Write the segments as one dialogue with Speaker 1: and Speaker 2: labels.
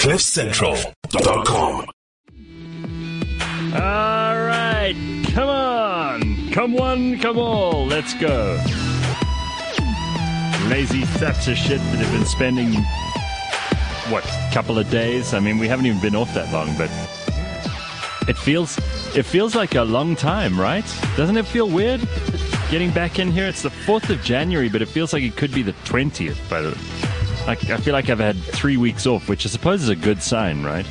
Speaker 1: CliffCentral.com.
Speaker 2: All right, come on. Come one, come all. Let's go. Lazy saps of shit that have been spending, couple of days? I mean, we haven't even been off that long, but it feels like a long time, right? Doesn't it feel weird getting back in here? It's the 4th of January, but it feels like it could be the 20th. But I feel like I've had 3 weeks off, which I suppose is a good sign, right?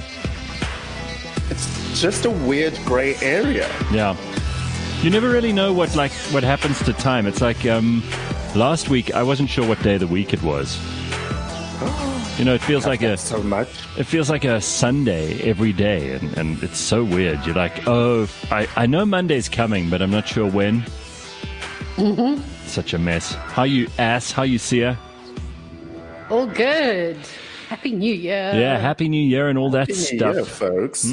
Speaker 3: It's just a weird grey area.
Speaker 2: Yeah. You never really know what happens to time. It's like last week, I wasn't sure what day of the week it was. You know, it feels like It feels like a Sunday every day, and it's so weird. You're like, oh, I know Monday's coming, but I'm not sure when.
Speaker 4: Mm-hmm.
Speaker 2: Such a mess. How you see her?
Speaker 4: All good. Happy New Year.
Speaker 2: Yeah, Happy New Year and all that
Speaker 3: Happy
Speaker 2: stuff.
Speaker 3: New Year, folks.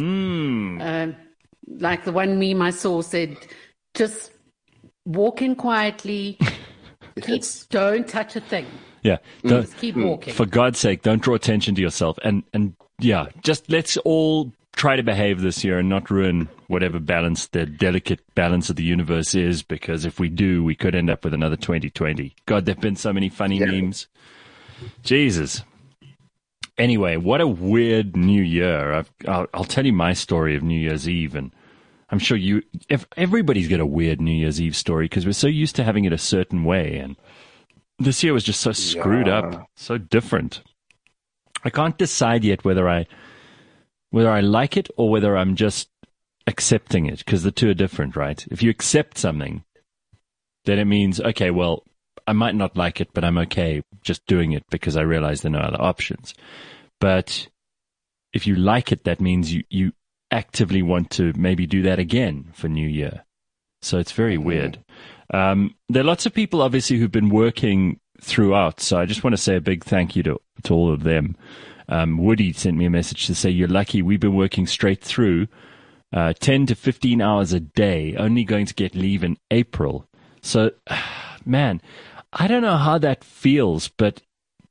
Speaker 4: Like the one meme I saw said, just walk in quietly. Don't touch a thing.
Speaker 2: Yeah,
Speaker 4: just keep walking.
Speaker 2: For God's sake, don't draw attention to yourself. And yeah, just let's all try to behave this year and not ruin whatever balance, the delicate balance of the universe is, because if we do, we could end up with another 2020. God, there have been so many funny memes. Jesus. Anyway, what a weird New Year. I'll tell you my story of New Year's Eve, and I'm sure everybody's got a weird New Year's Eve story because we're so used to having it a certain way, and this year was just so screwed up, so different. I can't decide yet whether I like it or whether I'm just accepting it, because the two are different, right? If you accept something, then it means, okay, well, I might not like it, but I'm okay just doing it because I realize there are no other options. But if you like it, that means you actively want to maybe do that again for New Year. So it's very weird. There are lots of people, obviously, who've been working throughout. So I just want to say a big thank you to all of them. Woody sent me a message to say, you're lucky. We've been working straight through 10 to 15 hours a day, only going to get leave in April. So, man, I don't know how that feels, but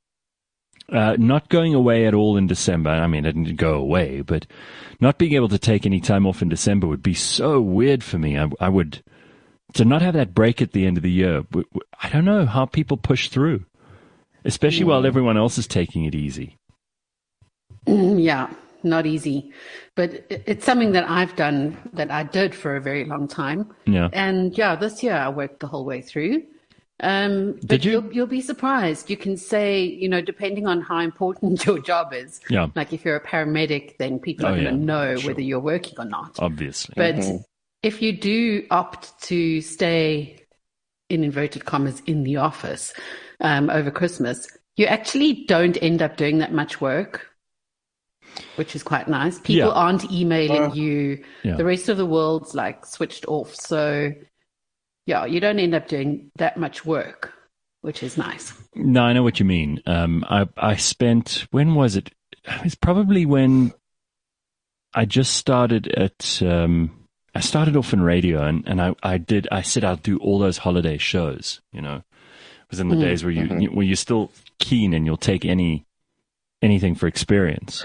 Speaker 2: not going away at all in December. I mean, I didn't go away, but not being able to take any time off in December would be so weird for me. I would... To not have that break at the end of the year, I don't know how people push through, especially while everyone else is taking it easy.
Speaker 4: Yeah, not easy. But it's something that I've done, that I did for a very long time.
Speaker 2: Yeah.
Speaker 4: And yeah, this year I worked the whole way through. But
Speaker 2: Did you?
Speaker 4: You'll be surprised. You can say, you know, depending on how important your job is.
Speaker 2: Yeah.
Speaker 4: Like if you're a paramedic, then people are going to know whether you're working or not.
Speaker 2: Obviously.
Speaker 4: But if you do opt to stay, in inverted commas, in the office over Christmas, you actually don't end up doing that much work, which is quite nice. People aren't emailing you. The rest of the world's like switched off. So, yeah, you don't end up doing that much work, which is nice.
Speaker 2: No, I know what you mean. I spent, when was it? It was probably when I just started at... I started off in radio, and I said I'll do all those holiday shows. You know, it was in the days where you're still keen and you'll take anything for experience.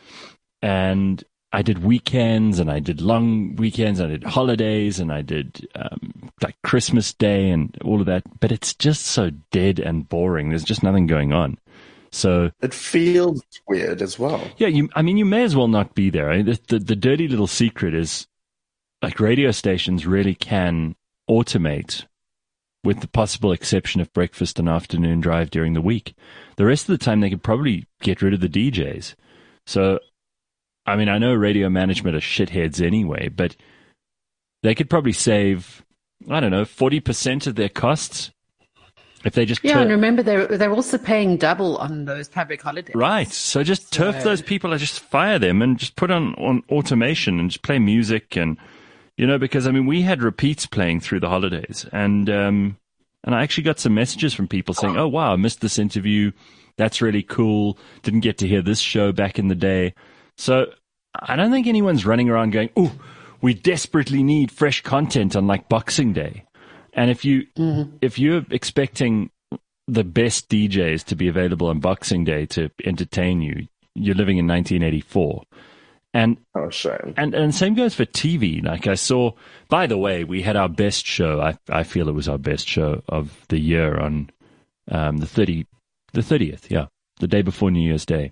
Speaker 2: And I did weekends, and I did long weekends, and I did holidays, and I did like Christmas Day and all of that. But it's just so dead and boring. There's just nothing going on. So
Speaker 3: it feels weird as well.
Speaker 2: Yeah, you may as well not be there. The dirty little secret is, like, radio stations really can automate, with the possible exception of breakfast and afternoon drive during the week. The rest of the time, they could probably get rid of the DJs. So, I mean, I know radio management are shitheads anyway, but they could probably save, I don't know, 40% of their costs if they just...
Speaker 4: and remember, they're also paying double on those public holidays.
Speaker 2: Right. So just turf those people, or just fire them and just put on automation and just play music and... You know, because, I mean, we had repeats playing through the holidays, and I actually got some messages from people saying, oh, wow, I missed this interview. That's really cool. Didn't get to hear this show back in the day. So I don't think anyone's running around going, oh, we desperately need fresh content on, like, Boxing Day. And if you're expecting the best DJs to be available on Boxing Day to entertain you, you're living in 1984. And
Speaker 3: Oh, shame.
Speaker 2: and same goes for TV. Like I saw, by the way, we had our best show. I feel it was our best show of the year on the 30th, yeah, the day before New Year's Day.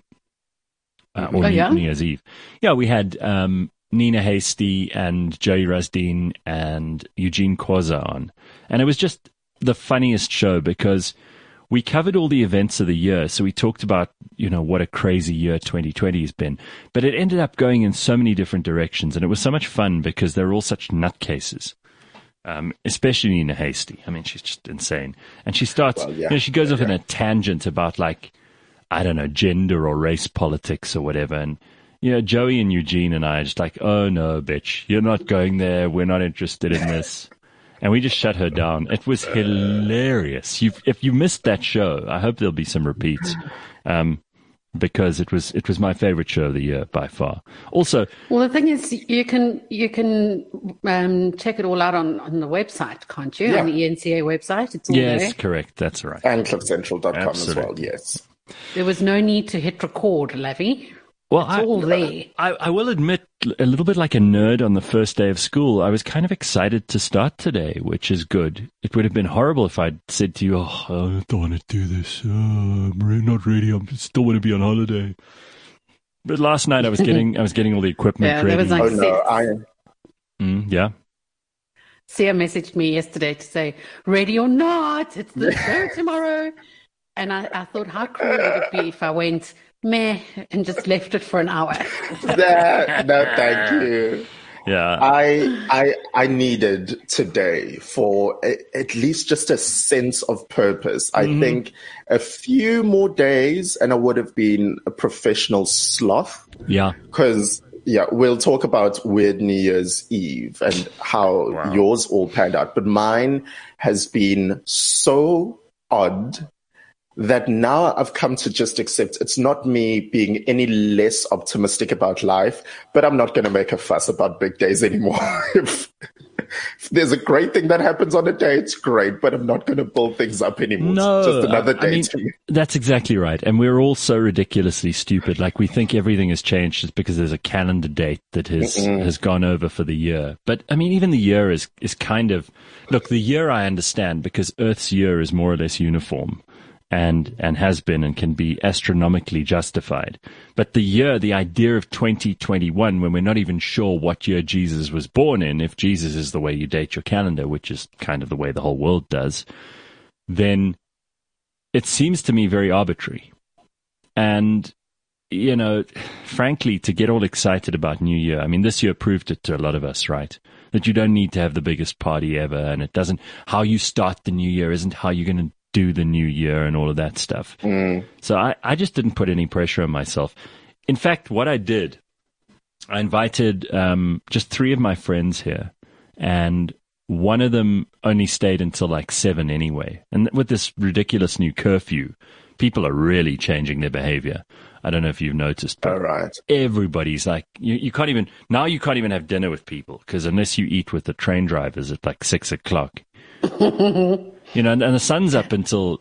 Speaker 2: Or New Year's Eve. Yeah, we had Nina Hasty and Joey Rasdeen and Eugene Quazza on. And it was just the funniest show because we covered all the events of the year. So we talked about, what a crazy year 2020 has been. But it ended up going in so many different directions. And it was so much fun because they're all such nutcases. Especially Nina Hasty. I mean, she's just insane. And she starts, she goes off in a tangent about I don't know, gender or race politics or whatever. And, Joey and Eugene and I are just like, oh no, bitch, you're not going there. We're not interested in this. And we just shut her down. It was hilarious. If you missed that show, I hope there'll be some repeats. Because it was my favorite show of the year by far. Also,
Speaker 4: well, the thing is, you can check it all out on the website, can't you?
Speaker 3: Yeah.
Speaker 4: On the ENCA website, it's all there.
Speaker 2: Yes, correct. That's right.
Speaker 3: And cliffcentral.com as well, yes.
Speaker 4: There was no need to hit record, Lavi.
Speaker 2: Well,
Speaker 4: it's all there.
Speaker 2: I will admit, a little bit like a nerd on the first day of school, I was kind of excited to start today, which is good. It would have been horrible if I'd said to you, I don't want to do this. I'm not ready. I still want to be on holiday. But last night I was getting all the equipment ready.
Speaker 4: There was
Speaker 2: yeah.
Speaker 4: Sia messaged me yesterday to say, ready or not, it's the show tomorrow. And I thought, how cool would it be if I went meh and just left it for an hour?
Speaker 3: No, thank you.
Speaker 2: Yeah.
Speaker 3: I needed today for at least just a sense of purpose. I think a few more days and I would have been a professional sloth.
Speaker 2: Yeah.
Speaker 3: Because, we'll talk about weird New Year's Eve and how yours all panned out. But mine has been so odd that now I've come to just accept it's not me being any less optimistic about life, but I'm not going to make a fuss about big days anymore. if there's a great thing that happens on a day, it's great, but I'm not going to build things up anymore.
Speaker 2: No,
Speaker 3: it's just another day to me.
Speaker 2: That's exactly right. And we're all so ridiculously stupid. Like we think everything has changed just because there's a calendar date that has gone over for the year. But I mean, even the year is kind of, look, the year I understand because Earth's year is more or less uniform. And has been and can be astronomically justified. But the idea of 2021, when we're not even sure what year Jesus was born in, if Jesus is the way you date your calendar, which is kind of the way the whole world does, then it seems to me very arbitrary. And, frankly, to get all excited about New Year, I mean, this year proved it to a lot of us, right? That you don't need to have the biggest party ever, and how you start the new year isn't how you're going to do the new year and all of that stuff. So I just didn't put any pressure on myself. In fact, what I did, I invited just 3 of my friends here, and one of them only stayed until 7 anyway. And with this ridiculous new curfew, people are really changing their behavior. I don't know if you've noticed, but everybody's like, you can't even have dinner with people because unless you eat with the train drivers at 6 o'clock. And the sun's up until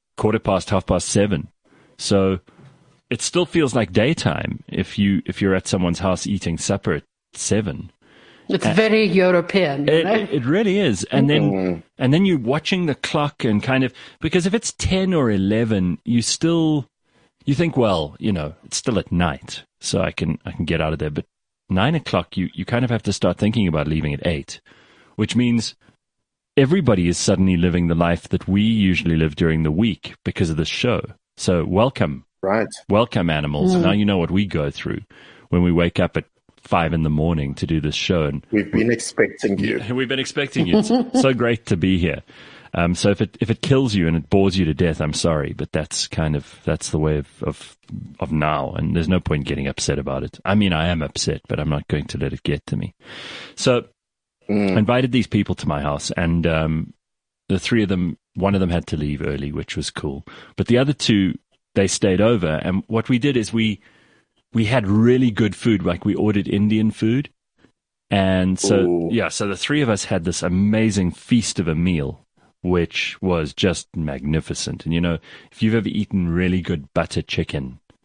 Speaker 2: 7:15. So it still feels like daytime if you're at someone's house eating supper at 7.
Speaker 4: It's very European.
Speaker 2: It really is. And then you're watching the clock and kind of, because if it's 10 or 11, you think, well, it's still at night, so I can get out of there. But 9 o'clock, you kind of have to start thinking about leaving at 8, which means everybody is suddenly living the life that we usually live during the week because of this show. So welcome.
Speaker 3: Right.
Speaker 2: Welcome, animals. Now you know what we go through when we wake up at 5 a.m. to do this show. And
Speaker 3: we've been expecting you.
Speaker 2: We've been expecting you. It's so great to be here. So if it kills you and it bores you to death, I'm sorry, but that's the way of now, and there's no point getting upset about it. I mean, I am upset, but I'm not going to let it get to me. So I invited these people to my house, and the 3 of them, one of them had to leave early, which was cool. But the other 2, they stayed over, and what we did is we had really good food, like we ordered Indian food. And so, so the 3 of us had this amazing feast of a meal, which was just magnificent. And, if you've ever eaten really good butter chicken,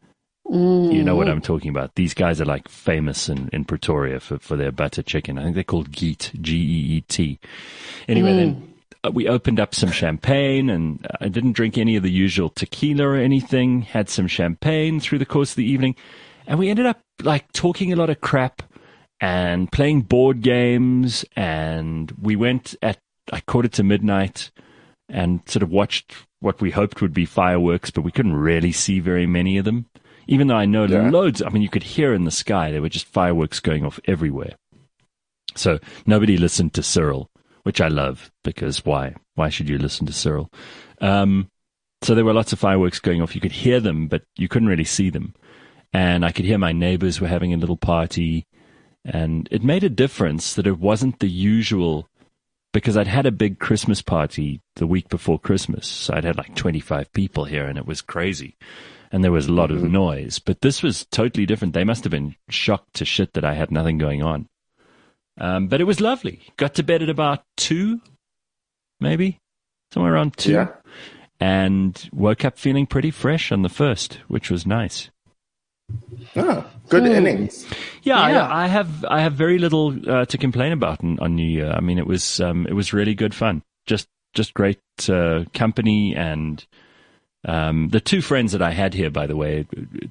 Speaker 2: You know what I'm talking about. These guys are like famous in Pretoria for their butter chicken. I think they're called Geet, Geet. Anyway, then we opened up some champagne, and I didn't drink any of the usual tequila or anything. Had some champagne through the course of the evening, and we ended up like talking a lot of crap and playing board games. And we went at like midnight and sort of watched what we hoped would be fireworks, but we couldn't really see very many of them. Even though I know loads, I mean, you could hear in the sky, there were just fireworks going off everywhere. So nobody listened to Cyril, which I love, because why? Why should you listen to Cyril? So there were lots of fireworks going off. You could hear them, but you couldn't really see them. And I could hear my neighbors were having a little party. And it made a difference that it wasn't the usual, because I'd had a big Christmas party the week before Christmas. So I'd had like 25 people here, and it was crazy. And there was a lot of noise. But this was totally different. They must have been shocked to shit that I had nothing going on. But it was lovely. Got to bed at about 2, maybe, somewhere around 2.
Speaker 3: Yeah.
Speaker 2: And woke up feeling pretty fresh on the 1st, which was nice.
Speaker 3: Oh, good innings.
Speaker 2: Yeah. I have very little to complain about on New Year. I mean, it was really good fun. Just great company, and the 2 friends that I had here, by the way,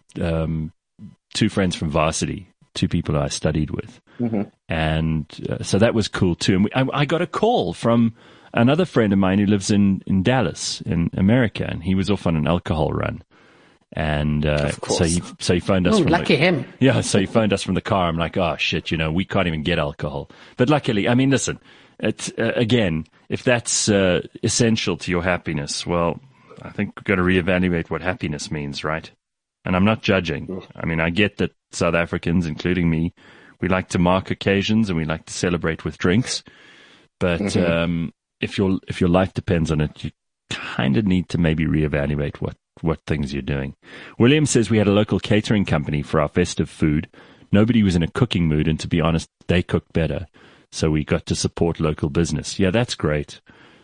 Speaker 2: 2 friends from varsity, 2 people I studied with. And so that was cool too. And I got a call from another friend of mine who lives in Dallas, in America, and he was off on an alcohol run. And so he phoned us.
Speaker 4: Lucky him.
Speaker 2: Yeah, so he phoned us from the car. I'm like, oh shit, we can't even get alcohol. But luckily, I mean, listen, it's again, if that's essential to your happiness, well, I think we've got to reevaluate what happiness means, right? And I'm not judging. I mean, I get that South Africans, including me, we like to mark occasions and we like to celebrate with drinks. But if your life depends on it, you kind of need to maybe reevaluate what things you're doing. William says we had a local catering company for our festive food. Nobody was in a cooking mood, and to be honest, they cooked better. So we got to support local business. Yeah, that's great.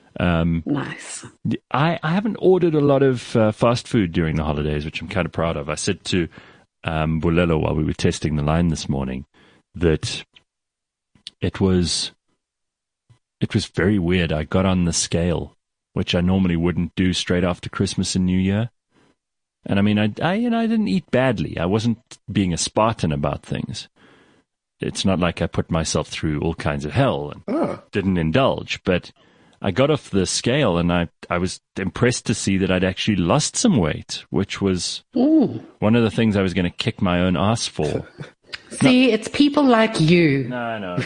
Speaker 4: Nice.
Speaker 2: I haven't ordered a lot of fast food during the holidays, which I'm kind of proud of. I said to Bulelo while we were testing the line this morning that it was very weird. I got on the scale, which I normally wouldn't do straight after Christmas and New Year. And I mean, I didn't eat badly. I wasn't being a Spartan about things. It's not like I put myself through all kinds of hell and didn't indulge, but I got off the scale, and I was impressed to see that I'd actually lost some weight, which was one of the things I was going to kick my own ass for.
Speaker 4: See, it's people like you.
Speaker 2: No, I know.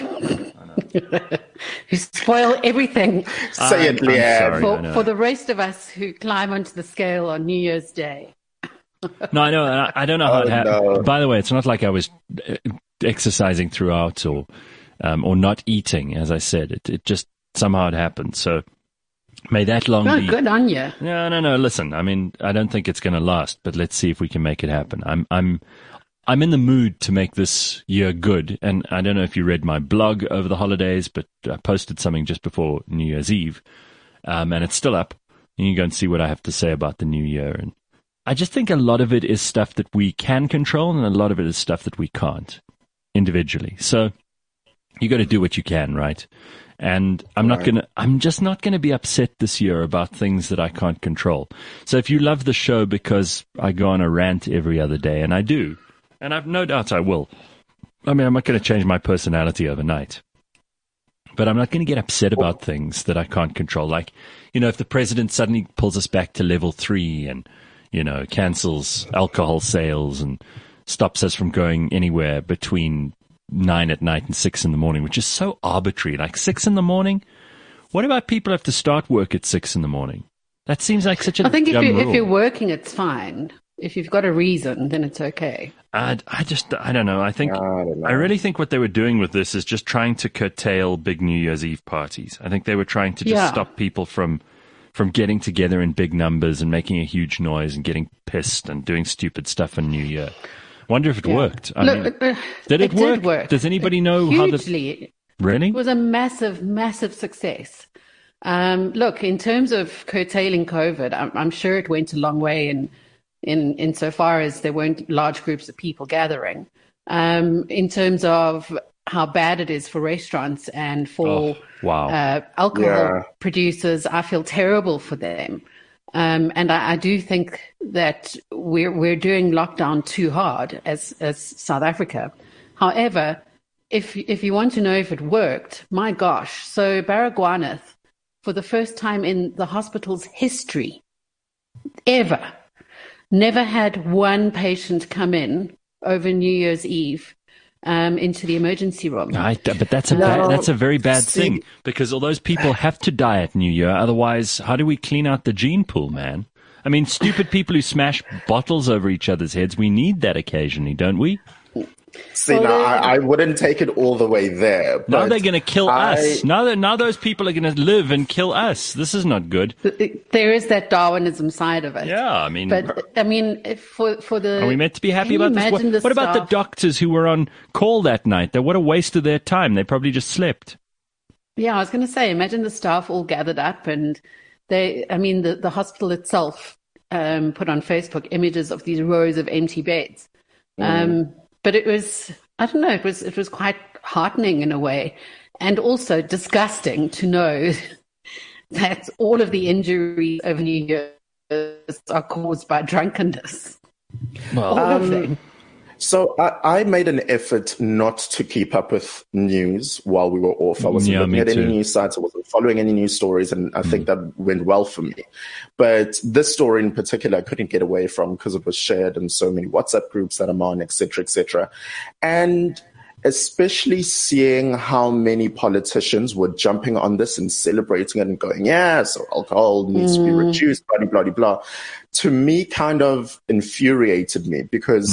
Speaker 4: Who spoil everything.
Speaker 3: Say it, Leanne.
Speaker 4: For the rest of us who climb onto the scale on New Year's Day.
Speaker 2: No, I know. I don't know how it happened.
Speaker 3: No.
Speaker 2: By the way, it's not like I was exercising throughout or not eating, as I said. It just somehow it happened. So may that long be.
Speaker 4: Good on you.
Speaker 2: No. Listen, I mean, I don't think it's going to last, but let's see if we can make it happen. I'm in the mood to make this year good, and I don't know if you read my blog over the holidays, but I posted something just before New Year's Eve, and it's still up. You can go and see what I have to say about the new year. And I just think a lot of it is stuff that we can control, and a lot of it is stuff that we can't individually. So you got to do what you can, right? And I'm just not going to be upset this year about things that I can't control. So if you love the show because I go on a rant every other day, and I do, and I've no doubt I will. I mean, I'm not going to change my personality overnight. But I'm not going to get upset about things that I can't control. Like, if the president suddenly pulls us back to level 3 and, cancels alcohol sales and stops us from going anywhere between 9 at night and 6 in the morning, which is so arbitrary. Like 6 in the morning? What about people who have to start work at 6 in the morning? That seems like such a dumb rule.
Speaker 4: If you're working, it's fine. If you've got a reason, then it's okay.
Speaker 2: I don't know. I really think what they were doing with this is just trying to curtail big New Year's Eve parties. I think they were trying to just stop people from getting together in big numbers and making a huge noise and getting pissed and doing stupid stuff on New Year. Wonder if it worked. Did it work?
Speaker 4: Did work.
Speaker 2: Does anybody know
Speaker 4: Hugely.
Speaker 2: Really?
Speaker 4: It was a massive, massive success. Look, in terms of curtailing COVID, I'm sure it went a long way in insofar as there weren't large groups of people gathering. In terms of how bad it is for restaurants and for alcohol producers, I feel terrible for them. And I do think that we're doing lockdown too hard as South Africa. However, if you want to know if it worked, my gosh, so Baragwanath, for the first time in the hospital's history ever, never had one patient come in over New Year's Eve into the emergency room.
Speaker 2: But that's a very bad thing, because all those people have to die at New Year. Otherwise, how do we clean out the gene pool, man? I mean, stupid people who smash bottles over each other's heads, we need that occasionally, don't we?
Speaker 3: See, now I wouldn't take it all the way there. But
Speaker 2: now they're going to kill us. Now those people are going to live and kill us. This is not good.
Speaker 4: There is that Darwinism side of it.
Speaker 2: Yeah, I mean,
Speaker 4: for the,
Speaker 2: are we meant to be happy about this? What about the doctors who were on call that night? What a waste of their time. They probably just slept.
Speaker 4: Yeah, I was going to say, imagine the staff all gathered up, and the hospital itself put on Facebook images of these rows of empty beds. But it was, I don't know, it was quite heartening in a way, and also disgusting to know that all of the injuries over New Year's are caused by drunkenness.
Speaker 2: Well,
Speaker 4: all of them.
Speaker 3: So I made an effort not to keep up with news while we were off. I wasn't looking at any news sites. I wasn't following any news stories, and I think that went well for me. But this story in particular, I couldn't get away from because it was shared in so many WhatsApp groups that I'm on, et cetera, and especially seeing how many politicians were jumping on this and celebrating it and going, yeah, so alcohol needs to be reduced, blah, blah, blah, blah, to me kind of infuriated me, because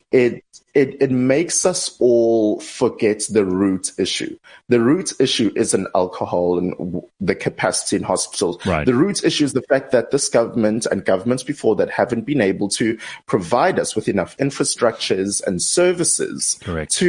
Speaker 3: it makes us all forget the root issue. The root issue isn't alcohol and the capacity in hospitals.
Speaker 2: Right.
Speaker 3: The root issue is the fact that this government and governments before that haven't been able to provide us with enough infrastructures and services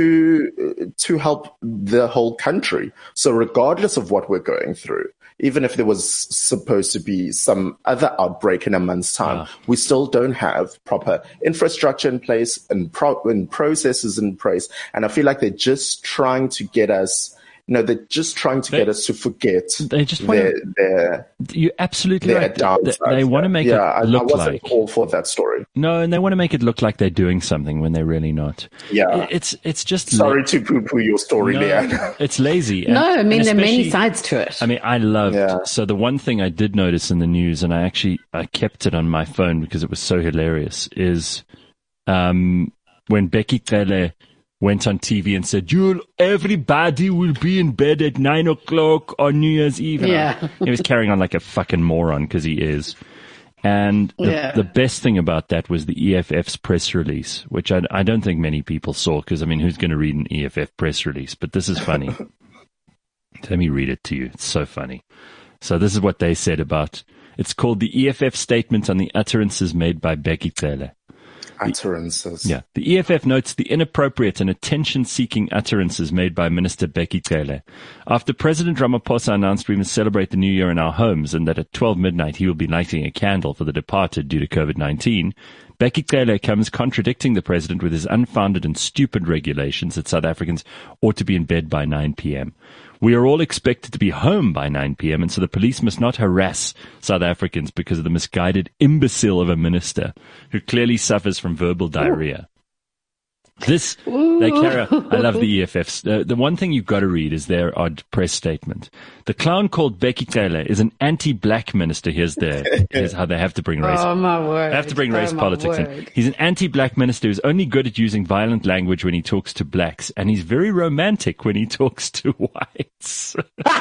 Speaker 3: to help the whole country. So regardless of what we're going through, even if there was supposed to be some other outbreak in a month's time, we still don't have proper infrastructure in place and processes in place. And I feel like they're just trying to get us, they're just trying to get us to forget.
Speaker 2: They just want you're absolutely right. They want to make it look like. I wasn't
Speaker 3: all for that story.
Speaker 2: No, and they want to make it look like they're doing something when they're really not.
Speaker 3: Yeah.
Speaker 2: It's just...
Speaker 3: Sorry to poo-poo your story, Leanne.
Speaker 2: It's lazy.
Speaker 4: No, I mean, there are many sides to it.
Speaker 2: I mean, I loved... So the one thing I did notice in the news, and I kept it on my phone because it was so hilarious, is when Becky Cele went on TV and said, everybody will be in bed at 9:00 on New Year's Eve. And he was carrying on like a fucking moron, because he is. And the best thing about that was the EFF's press release, which I don't think many people saw, because, I mean, who's going to read an EFF press release? But this is funny. Let me read it to you. It's so funny. So this is what they said about, it's called the EFF Statement on the Utterances Made by Becky Cele.
Speaker 3: Utterances.
Speaker 2: Yeah. The EFF notes the inappropriate and attention-seeking utterances made by Minister Becky Cele. After President Ramaphosa announced we must celebrate the New Year in our homes and that at 12 midnight he will be lighting a candle for the departed due to COVID-19, Becky Cele comes contradicting the president with his unfounded and stupid regulations that South Africans ought to be in bed by 9 p.m. We are all expected to be home by 9 p.m. and so the police must not harass South Africans because of the misguided imbecile of a minister who clearly suffers from verbal diarrhea. They carry on. I love the EFFs. The one thing you've got to read is their odd press statement. The clown called Becky Cele is an anti-black minister. Here's how they have to bring race.
Speaker 4: Oh, my word.
Speaker 2: They have to bring race politics in. He's an anti-black minister who's only good at using violent language when he talks to blacks, and he's very romantic when he talks to whites.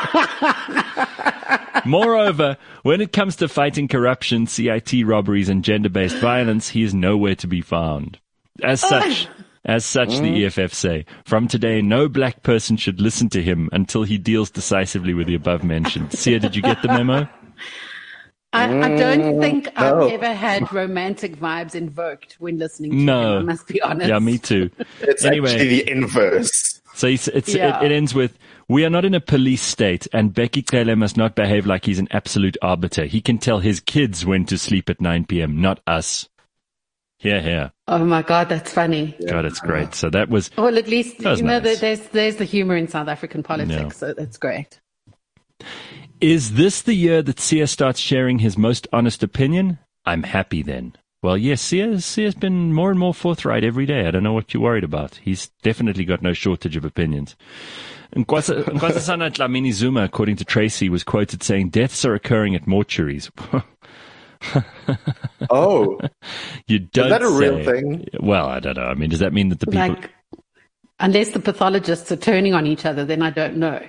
Speaker 2: Moreover, when it comes to fighting corruption, CIT robberies, and gender-based violence, he is nowhere to be found. As such, the EFF say, from today, no black person should listen to him until he deals decisively with the above mentioned. Sia, did you get the memo?
Speaker 4: I don't think I've ever had romantic vibes invoked when listening to him, I must be honest.
Speaker 2: Yeah, me too.
Speaker 3: It's actually the inverse.
Speaker 2: So it ends with, we are not in a police state, and Becky Cele must not behave like he's an absolute arbiter. He can tell his kids when to sleep at 9 p.m., not us. Here, here.
Speaker 4: Oh my God, that's funny.
Speaker 2: God, it's great. So that was...
Speaker 4: Well, at least,
Speaker 2: nice.
Speaker 4: there's the humor in South African politics, so that's great.
Speaker 2: Is this the year that Sia starts sharing his most honest opinion? I'm happy then. Well, yes, Sia's been more and more forthright every day. I don't know what you're worried about. He's definitely got no shortage of opinions. Nkosazana Dlamini Zuma, according to Tracy, was quoted saying, deaths are occurring at mortuaries.
Speaker 3: Oh.
Speaker 2: You don't
Speaker 3: Is that a real thing?
Speaker 2: Well, I don't know. I mean, does that mean that the people...
Speaker 4: Like, unless the pathologists are turning on each other, then I don't know.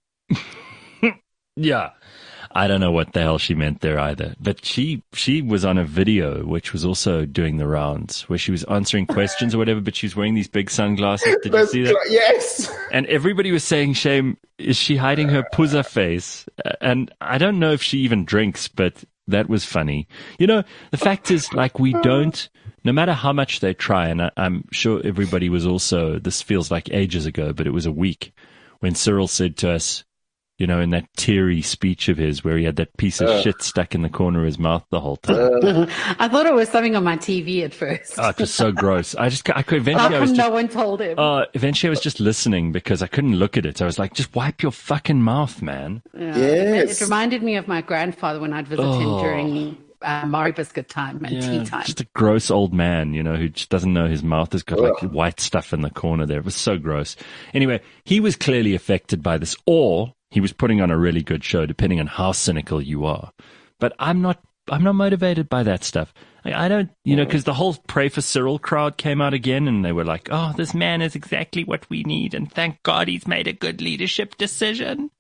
Speaker 2: Yeah. I don't know what the hell she meant there either. But she was on a video, which was also doing the rounds, where she was answering questions or whatever, but she was wearing these big sunglasses. Did you see that?
Speaker 3: Yes.
Speaker 2: And everybody was saying, shame, is she hiding her puzza face? And I don't know if she even drinks, but that was funny. You know, the fact is, like, we don't, no matter how much they try, and I'm sure everybody was also, this feels like ages ago, but it was a week when Cyril said to us, you know, in that teary speech of his where he had that piece of shit stuck in the corner of his mouth the whole time.
Speaker 4: I thought it was something on my TV at first.
Speaker 2: Oh, just so gross. I could eventually.
Speaker 4: No one told him.
Speaker 2: Eventually I was just listening because I couldn't look at it. I was like, just wipe your fucking mouth, man.
Speaker 4: Yeah.
Speaker 3: Yes.
Speaker 4: It reminded me of my grandfather when I'd visit him during Murray biscuit time and tea time.
Speaker 2: Just a gross old man, you know, who just doesn't know his mouth has got like white stuff in the corner there. It was so gross. Anyway, he was clearly affected by this, or he was putting on a really good show, depending on how cynical you are. But I'm not motivated by that stuff. I don't, you know, because the whole Pray for Cyril crowd came out again, and they were like, oh, this man is exactly what we need, and thank God he's made a good leadership decision.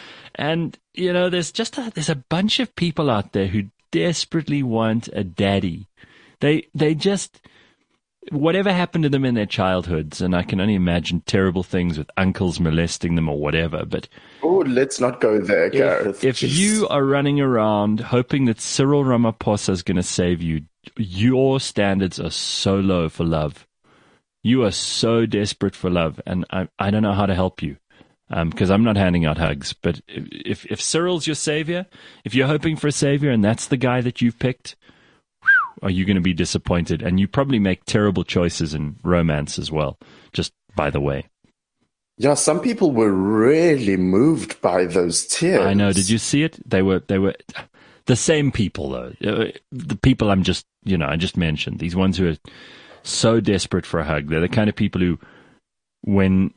Speaker 2: And, you know, there's a bunch of people out there who desperately want a daddy. They just... Whatever happened to them in their childhoods, and I can only imagine terrible things with uncles molesting them or whatever, but...
Speaker 3: Oh, let's not go there, Gareth.
Speaker 2: If you are running around hoping that Cyril Ramaphosa is going to save you, your standards are so low for love. You are so desperate for love, and I don't know how to help you, because I'm not handing out hugs. But if Cyril's your savior, if you're hoping for a savior and that's the guy that you've picked... are you going to be disappointed? And you probably make terrible choices in romance as well, just by the way.
Speaker 3: Yeah, some people were really moved by those tears.
Speaker 2: I know. Did you see it? They were the same people, though. The people I just mentioned, these ones who are so desperate for a hug. They're the kind of people who, when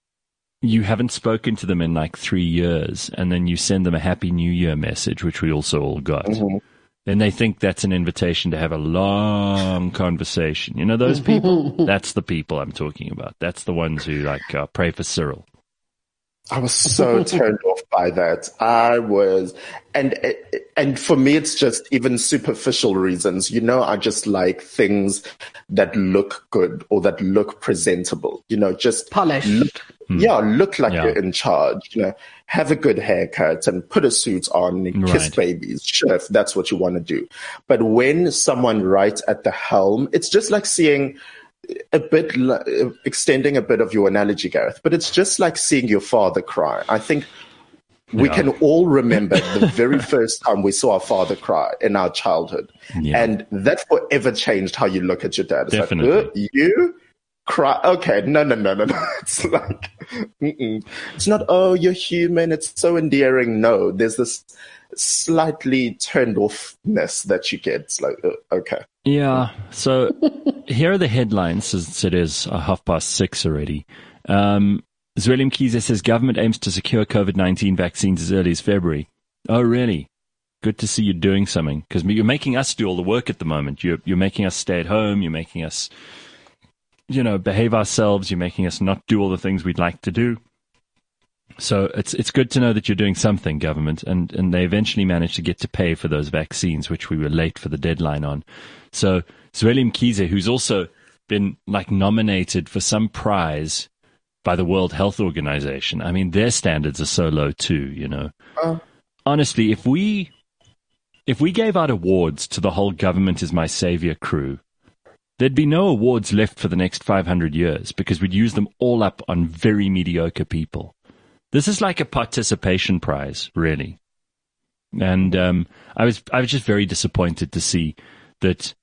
Speaker 2: you haven't spoken to them in like 3 years, and then you send them a Happy New Year message, which we also all got, then they think that's an invitation to have a long conversation. You know those people? That's the people I'm talking about. That's the ones who like pray for Cyril.
Speaker 3: I was so turned off by that. I was, and for me, it's just even superficial reasons. You know, I just like things that look good or that look presentable. You know, just
Speaker 4: polished.
Speaker 3: Look like you're in charge. You know, have a good haircut and put a suit on and kiss babies. Sure, if that's what you want to do. But when someone right at the helm, it's just like seeing a bit, extending a bit of your analogy, Gareth, but it's just like seeing your father cry. I think we can all remember the very first time we saw our father cry in our childhood. Yeah. And that forever changed how you look at your dad. It's
Speaker 2: definitely.
Speaker 3: Like, you cry? Okay, no. It's like, it's not, oh, you're human, it's so endearing. No, there's this slightly turned offness that you get. It's like, okay.
Speaker 2: Yeah, so here are the headlines, since it is 6:30 already. Zweli Mkhize says government aims to secure COVID-19 vaccines as early as February. Oh, really? Good to see you doing something, because you're making us do all the work at the moment. You're making us stay at home. You're making us, behave ourselves. You're making us not do all the things we'd like to do. So it's good to know that you're doing something, government, and they eventually managed to get to pay for those vaccines, which we were late for the deadline on. So Zweli Mkhize, who's also been nominated for some prize by the World Health Organization. I mean, their standards are so low too, Honestly, if we gave out awards to the whole government is my savior crew, there'd be no awards left for the next 500 years because we'd use them all up on very mediocre people. This is like a participation prize, really. And I was just very disappointed to see that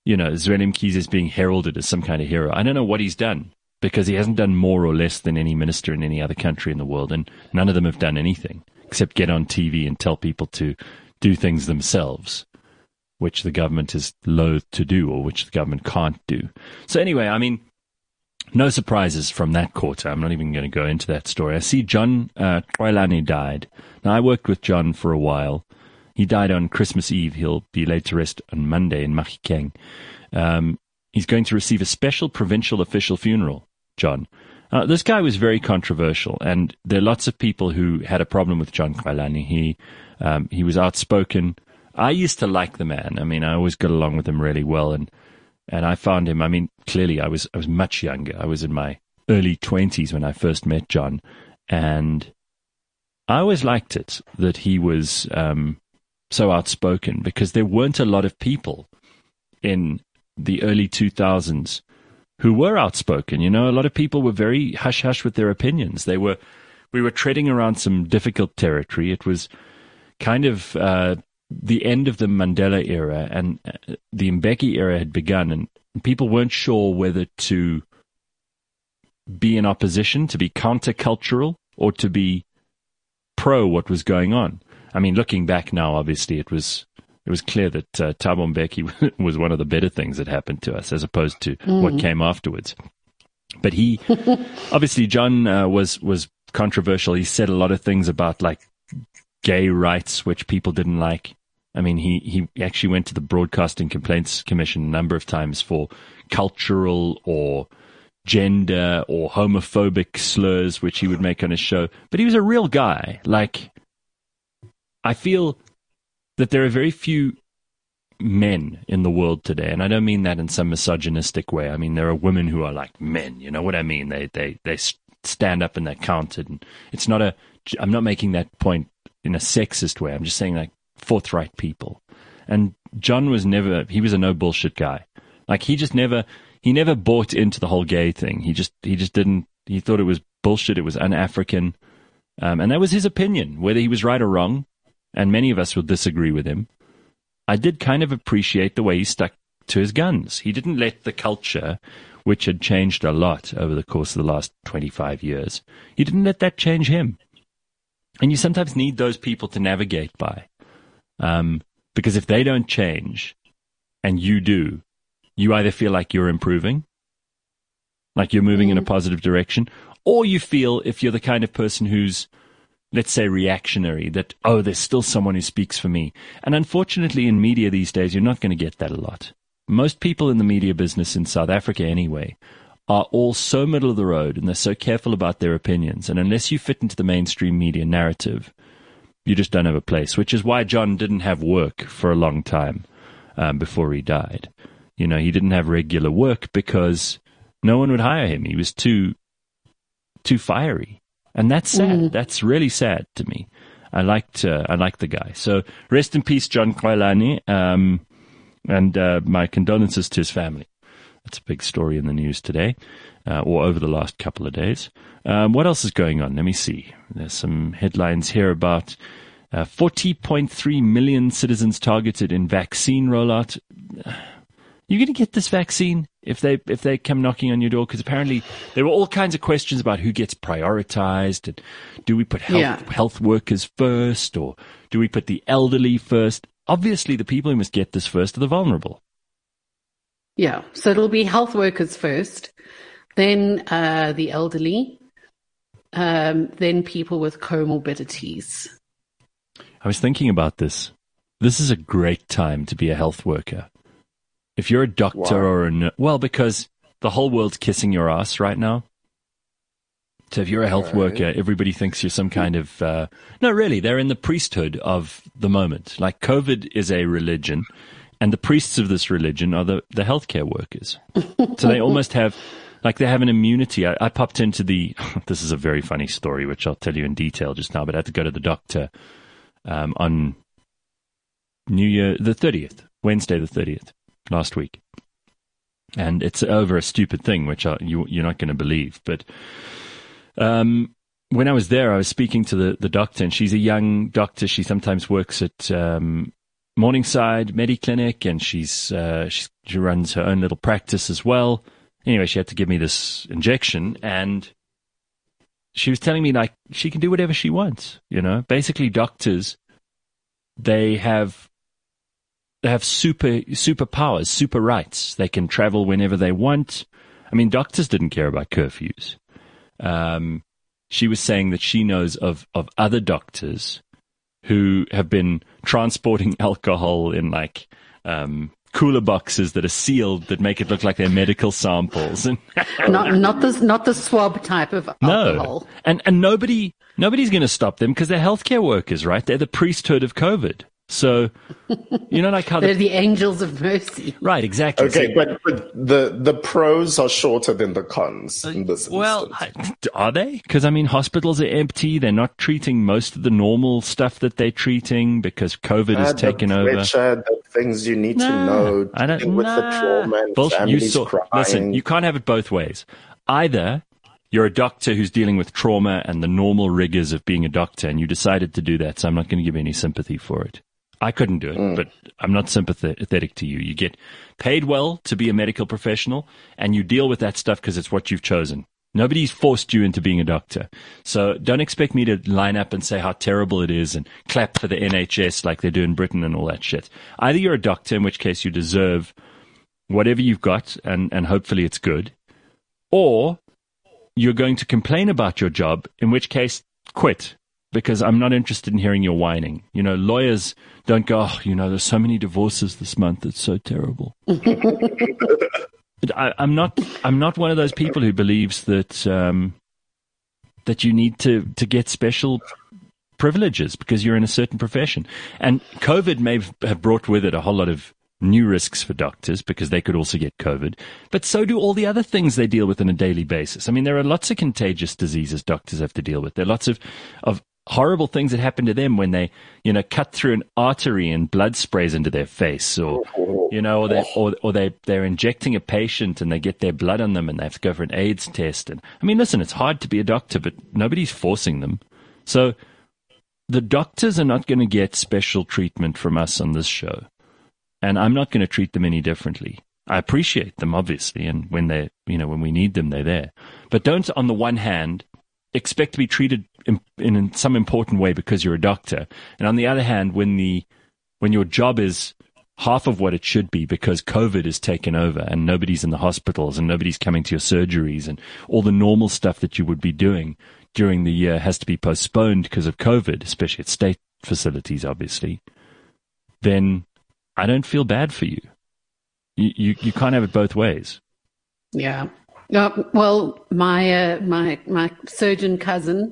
Speaker 2: Zwelim Mkhize is being heralded as some kind of hero. I don't know what he's done, because he hasn't done more or less than any minister in any other country in the world, and none of them have done anything except get on TV and tell people to do things themselves, which the government is loath to do, or which the government can't do. So anyway, I mean, no surprises from that quarter. I'm not even going to go into that story. I see John Xolani died. Now, I worked with John for a while. He died on Christmas Eve. He'll be laid to rest on Monday in Mahikeng. He's going to receive a special provincial official funeral, John. This guy was very controversial, and there are lots of people who had a problem with John Xolani. He was outspoken. I used to like the man. I mean, I always got along with him really well, and I found him, I mean, clearly I was much younger. I was in my early 20s when I first met John, and I always liked it that he was so outspoken, because there weren't a lot of people in the early 2000s who were outspoken. A lot of people were very hush-hush with their opinions. We were treading around some difficult territory. It was kind of the end of the Mandela era, and the Mbeki era had begun, and people weren't sure whether to be in opposition, to be countercultural, or to be pro what was going on. I mean, looking back now, obviously it was clear that Thabo Mbeki was one of the better things that happened to us, as opposed to what came afterwards. But he, obviously, John was controversial. He said a lot of things about, like, gay rights, which people didn't like. I mean, he actually went to the Broadcasting Complaints Commission a number of times for cultural or gender or homophobic slurs, which he would make on his show. But he was a real guy. Like, I feel that there are very few men in the world today, and I don't mean that in some misogynistic way. I mean, there are women who are like men, you know what I mean? They stand up and they're counted. And it's not I'm not making that point in a sexist way. I'm just saying, like, forthright people. And John was he was a no bullshit guy. Like, he never bought into the whole gay thing. He just didn't, he thought it was bullshit. It was un-African. And that was his opinion, whether he was right or wrong. And many of us will disagree with him. I did kind of appreciate the way he stuck to his guns. He didn't let the culture, which had changed a lot over the course of the last 25 years, he didn't let that change him. And you sometimes need those people to navigate by. Because if they don't change, and you do, you either feel like you're improving, like you're moving in a positive direction, or you feel, if you're the kind of person who's, let's say, reactionary, that, oh, there's still someone who speaks for me. And unfortunately, in media these days, you're not going to get that a lot. Most people in the media business in South Africa anyway are all so middle of the road, and they're so careful about their opinions. And unless you fit into the mainstream media narrative, you just don't have a place, which is why John didn't have work for a long time before he died. You know, he didn't have regular work because no one would hire him. He was too fiery. And that's sad. That's really sad to me. I liked the guy. So rest in peace, John Xolani, and my condolences to his family. That's a big story in the news today, or over the last couple of days. What else is going on? Let me see. There's some headlines here about 40.3 million citizens targeted in vaccine rollout. You going to get this vaccine if they come knocking on your door? Because apparently there were all kinds of questions about who gets prioritized. And do we put health workers first, or do we put the elderly first? Obviously, the people who must get this first are the vulnerable.
Speaker 4: Yeah, so it'll be health workers first, then the elderly, then people with comorbidities.
Speaker 2: I was thinking about this. This is a great time to be a health worker. If you're a doctor or a nurse, well, because the whole world's kissing your ass right now. So if you're a health worker, everybody thinks you're some kind of... no, really, they're in the priesthood of the moment. Like, COVID is a religion, and the priests of this religion are the healthcare workers. So they almost have... Like, they have an immunity. I popped into the... This is a very funny story, which I'll tell you in detail just now, but I had to go to the doctor on New Year, the 30th, Wednesday the 30th. Last week, and it's over a stupid thing which you're not going to believe. But when I was there, I was speaking to the doctor, and she's a young doctor. She sometimes works at Morningside Mediclinic, and she runs her own little practice as well. Anyway, she had to give me this injection, and she was telling me, like, she can do whatever she wants, you know? Basically, doctors, they have superpowers, super rights. They can travel whenever they want. I mean, doctors didn't care about curfews. She was saying that she knows of other doctors who have been transporting alcohol in, like, cooler boxes that are sealed that make it look like they're medical samples. And
Speaker 4: not the swab type of alcohol.
Speaker 2: No, and nobody's going to stop them because they're healthcare workers, right? They're the priesthood of COVID. So, you know, like how
Speaker 4: they're the angels of mercy.
Speaker 2: Right, exactly.
Speaker 3: Okay, but the pros are shorter than the cons in this instance.
Speaker 2: Are they? Because, I mean, hospitals are empty. They're not treating most of the normal stuff that they're treating because COVID has taken over.
Speaker 3: The things you need to know, dealing with the trauma and families crying.
Speaker 2: Listen, you can't have it both ways. Either you're a doctor who's dealing with trauma and the normal rigors of being a doctor, and you decided to do that, so I'm not going to give any sympathy for it. I couldn't do it, but I'm not sympathetic to you. You get paid well to be a medical professional, and you deal with that stuff because it's what you've chosen. Nobody's forced you into being a doctor. So don't expect me to line up and say how terrible it is and clap for the NHS like they do in Britain and all that shit. Either you're a doctor, in which case you deserve whatever you've got, and hopefully it's good, or you're going to complain about your job, in which case quit. Because I'm not interested in hearing your whining. You know, lawyers don't go, oh, you know, there's so many divorces this month. It's so terrible. I'm not one of those people who believes that that you need to get special privileges because you're in a certain profession. And COVID may have brought with it a whole lot of new risks for doctors because they could also get COVID. But so do all the other things they deal with on a daily basis. I mean, there are lots of contagious diseases doctors have to deal with. There are lots of horrible things that happen to them when they, you know, cut through an artery and blood sprays into their face, or, you know, or they're injecting a patient and they get their blood on them and they have to go for an AIDS test. And I mean, listen, it's hard to be a doctor, but nobody's forcing them. So the doctors are not going to get special treatment from us on this show, and I'm not going to treat them any differently. I appreciate them, obviously, and when they, you know, when we need them, they're there. But don't, on the one hand, expect to be treated in some important way because you're a doctor, and on the other hand, when your job is half of what it should be because COVID is taken over and nobody's in the hospitals and nobody's coming to your surgeries and all the normal stuff that you would be doing during the year has to be postponed because of COVID, especially at state facilities, obviously, then I don't feel bad for you. You can't have it both ways.
Speaker 4: Yeah. Well, my surgeon cousin,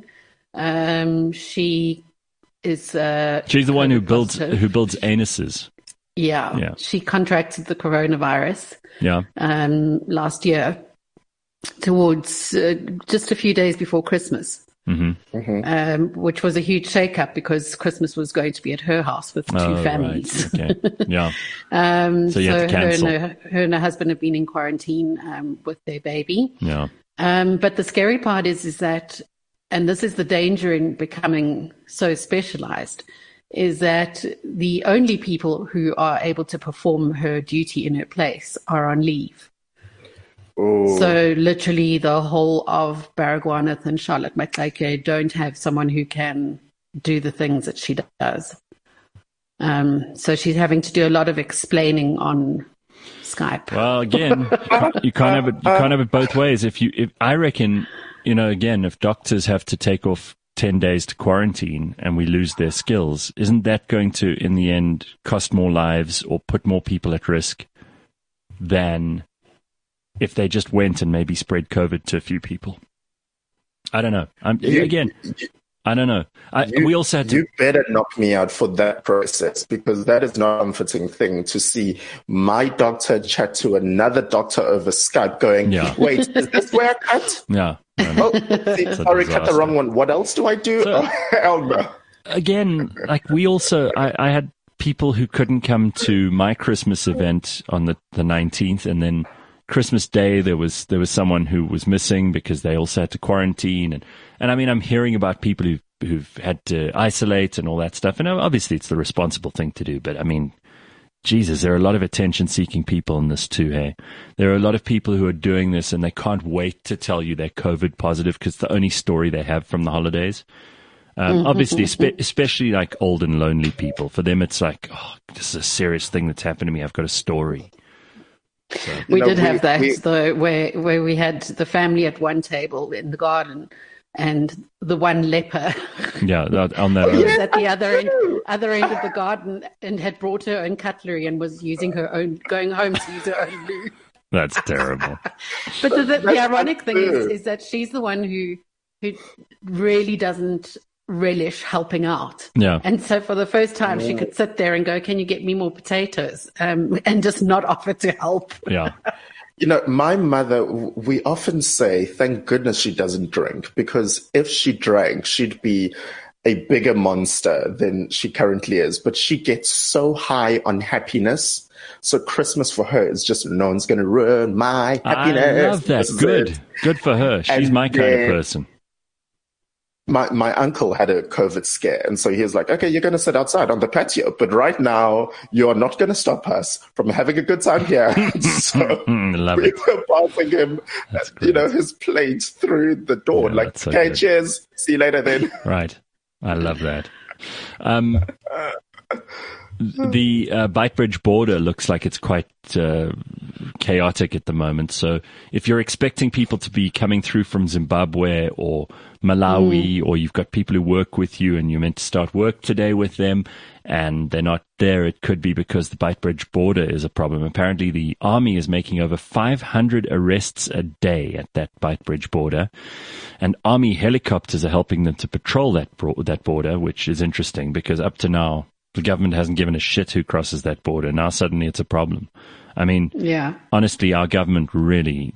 Speaker 4: she is.
Speaker 2: She's the one who builds anuses.
Speaker 4: Yeah. She contracted the coronavirus.
Speaker 2: Yeah.
Speaker 4: Last year, towards just a few days before Christmas.
Speaker 2: Mm-hmm.
Speaker 4: Mm-hmm. Which was a huge shake-up because Christmas was going to be at her house with two families.
Speaker 2: Right. Okay. Yeah.
Speaker 4: So
Speaker 2: you had to cancel.
Speaker 4: Her and her husband have been in quarantine with their baby.
Speaker 2: Yeah.
Speaker 4: But the scary part is that, and this is the danger in becoming so specialized, is that the only people who are able to perform her duty in her place are on leave.
Speaker 3: Ooh.
Speaker 4: So literally the whole of Baragwanath and Charlotte Maxake don't have someone who can do the things that she does. So she's having to do a lot of explaining on Skype.
Speaker 2: Well, again, you can't have it both ways. If I reckon, you know, again, if doctors have to take off 10 days to quarantine and we lose their skills, isn't that going to, in the end, cost more lives or put more people at risk than if they just went and maybe spread COVID to a few people? I don't know. I don't know. We also had to.
Speaker 3: You better knock me out for that process, because that is not a comforting thing to see my doctor chat to another doctor over Skype going, wait, is this where I cut?
Speaker 2: Yeah.
Speaker 3: Sorry, cut the wrong one. What else do I do?
Speaker 2: So,
Speaker 3: hell no.
Speaker 2: Again, like we also, I had people who couldn't come to my Christmas event on the 19th, and then Christmas Day, there was someone who was missing because they also had to quarantine, and I mean, I'm hearing about people who've had to isolate and all that stuff. And obviously it's the responsible thing to do. But I mean, Jesus, there are a lot of attention-seeking people in this too, hey? There are a lot of people who are doing this and they can't wait to tell you they're COVID positive because it's the only story they have from the holidays. Obviously, especially like old and lonely people. For them, it's like, oh, this is a serious thing that's happened to me. I've got a story. So,
Speaker 4: we did have that, though, where we had the family at one table in the garden and the one leper
Speaker 2: on that
Speaker 4: was at the other end of the garden and had brought her own cutlery and was using her own, going home to use her own loo.
Speaker 2: That's terrible.
Speaker 4: But the ironic thing is that she's the one who really doesn't relish helping out.
Speaker 2: Yeah.
Speaker 4: And so for the first time, she could sit there and go, can you get me more potatoes? And just not offer to help.
Speaker 2: Yeah.
Speaker 3: You know, my mother, we often say, thank goodness she doesn't drink, because if she drank, she'd be a bigger monster than she currently is. But she gets so high on happiness. So Christmas for her is just, no one's going to ruin my happiness.
Speaker 2: I love that. Good. Good for her. She's my kind of person.
Speaker 3: My uncle had a COVID scare, and so he was like, okay, you're going to sit outside on the patio, but right now you are not going to stop us from having a good time here. So we were passing him, his plate through the door.
Speaker 2: Yeah,
Speaker 3: like,
Speaker 2: so
Speaker 3: okay,
Speaker 2: good.
Speaker 3: Cheers. See you later then.
Speaker 2: Right. I love that. The Beitbridge border looks like it's quite chaotic at the moment. So if you're expecting people to be coming through from Zimbabwe or Malawi, or you've got people who work with you and you're meant to start work today with them and they're not there, it could be because the Beitbridge border is a problem. Apparently the army is making over 500 arrests a day at that Beitbridge border, and army helicopters are helping them to patrol that border, which is interesting because up to now the government hasn't given a shit who crosses that border. Now suddenly it's a problem. I mean, honestly, our government really,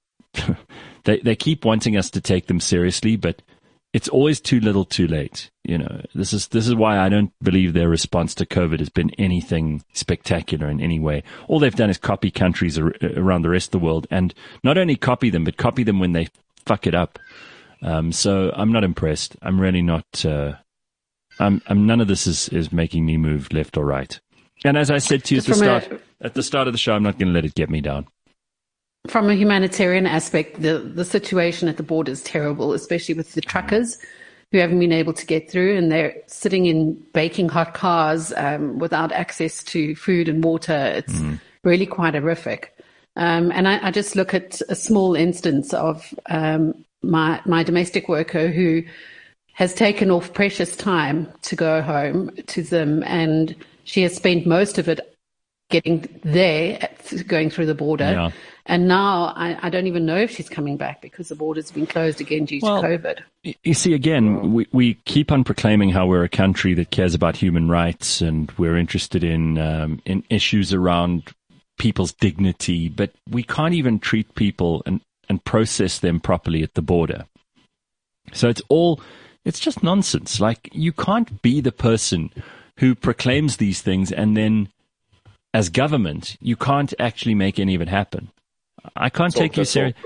Speaker 2: they keep wanting us to take them seriously, but it's always too little too late. You know, this is why I don't believe their response to COVID has been anything spectacular in any way. All they've done is copy countries around the rest of the world, and not only copy them, but copy them when they fuck it up. So I'm not impressed. I'm really not, I'm none of this is making me move left or right. And as I said to you at the start of the show, I'm not going to let it get me down.
Speaker 4: From a humanitarian aspect, the situation at the border is terrible, especially with the truckers who haven't been able to get through, and they're sitting in baking hot cars without access to food and water. It's really quite horrific. And I just look at a small instance of my domestic worker who has taken off precious time to go home to them, and she has spent most of it getting there, going through the border.
Speaker 2: Yeah.
Speaker 4: And now I don't even know if she's coming back because the border's been closed again due to COVID.
Speaker 2: You see, again, we keep on proclaiming how we're a country that cares about human rights and we're interested in issues around people's dignity, but we can't even treat people and process them properly at the border. So it's just nonsense. Like, you can't be the person who proclaims these things and then, as government, you can't actually make any of it happen. I can't take you seriously.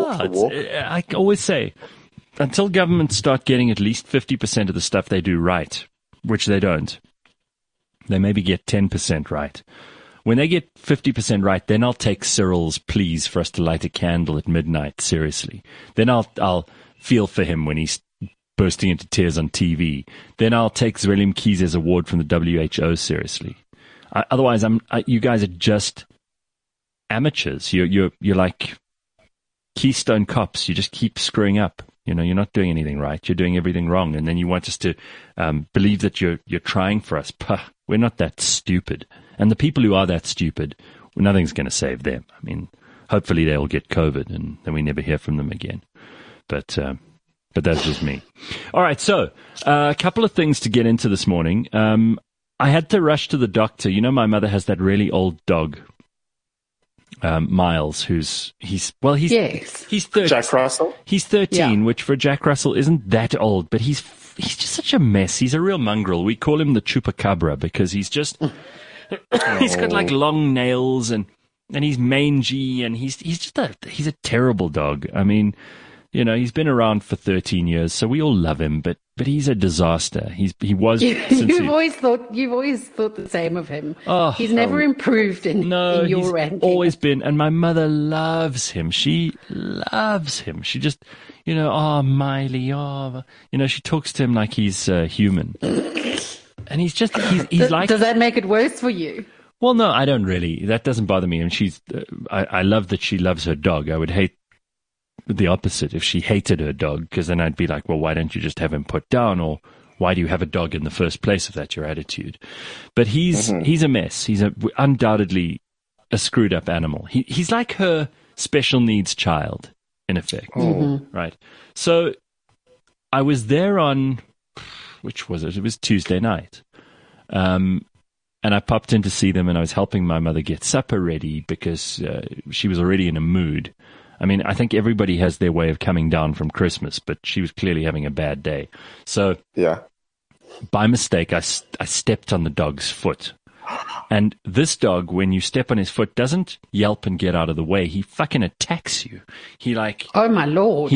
Speaker 2: I always say, until governments start getting at least 50% of the stuff they do right, which they don't, they maybe get 10% right. When they get 50% right, then I'll take Cyril's pleas for us to light a candle at midnight seriously. Then I'll feel for him when he's bursting into tears on TV. Then I'll take Zwelim Kiese's award from the WHO seriously. Otherwise, you guys are just amateurs. You're like Keystone Cops. You just keep screwing up. You know, you're not doing anything right. You're doing everything wrong, and then you want us to believe that you're trying for us. Puh, we're not that stupid. And the people who are that stupid, nothing's going to save them. I mean, hopefully they'll get COVID, and then we never hear from them again. But that's just me. All right, so a couple of things to get into this morning. I had to rush to the doctor. You know, my mother has that really old dog, Miles, he's 13.
Speaker 3: Jack Russell?
Speaker 2: He's 13, which for Jack Russell isn't that old, but he's just such a mess. He's a real mongrel. We call him the Chupacabra because he's just, he's got like long nails and he's mangy and he's a terrible dog. I mean, You know, he's been around for 13 years, so we all love him, but he's a disaster. He was.
Speaker 4: You've always thought the same of him.
Speaker 2: Oh,
Speaker 4: he's never improved in your ranking.
Speaker 2: Always been, and my mother loves him. She loves him. She just, you know, Miley, you know, she talks to him like he's human, and he's like.
Speaker 4: Does that make it worse for you?
Speaker 2: Well, no, I don't really. That doesn't bother me. And I love that she loves her dog. I would hate the opposite if she hated her dog, because then I'd be like, well, why don't you just have him put down, or why do you have a dog in the first place if that's your attitude? But he's a mess. He's undoubtedly a screwed up animal. He's like her special needs child, in effect, right? So I was there on, which was it? It was Tuesday night. And I popped in to see them, and I was helping my mother get supper ready because she was already in a mood. I mean, I think everybody has their way of coming down from Christmas, but she was clearly having a bad day. So, by mistake, I stepped on the dog's foot. And this dog, when you step on his foot, doesn't yelp and get out of the way. He fucking attacks you. He like,
Speaker 4: oh my Lord.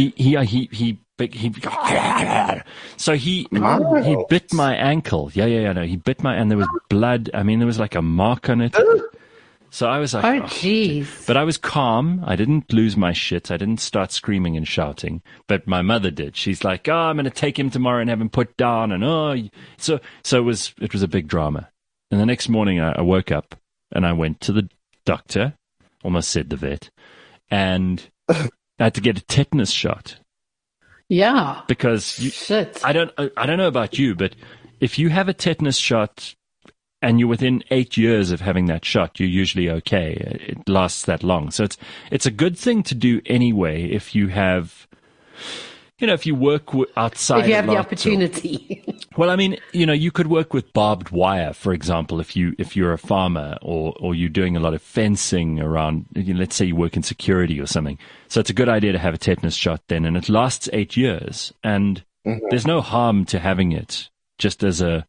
Speaker 2: So he bit my ankle. No, he bit my, and there was blood. I mean, there was like a mark on it. So I was like,
Speaker 4: oh, jeez.
Speaker 2: But I was calm. I didn't lose my shit. I didn't start screaming and shouting. But my mother did. She's like, I'm going to take him tomorrow and have him put down. And so it was a big drama. And the next morning I woke up and I went to the doctor, almost said the vet, and I had to get a tetanus shot.
Speaker 4: Yeah.
Speaker 2: Because
Speaker 4: shit.
Speaker 2: I don't know about you, but if you have a tetanus shot and you're within 8 years of having that shot, you're usually okay. It lasts that long. So it's a good thing to do anyway if you have, you know, if you work outside.
Speaker 4: If you have the opportunity.
Speaker 2: Well, I mean, you know, you could work with barbed wire, for example, if you're a farmer or you're doing a lot of fencing around, you know, let's say you work in security or something. So it's a good idea to have a tetanus shot then, and it lasts 8 years. And there's no harm to having it just as a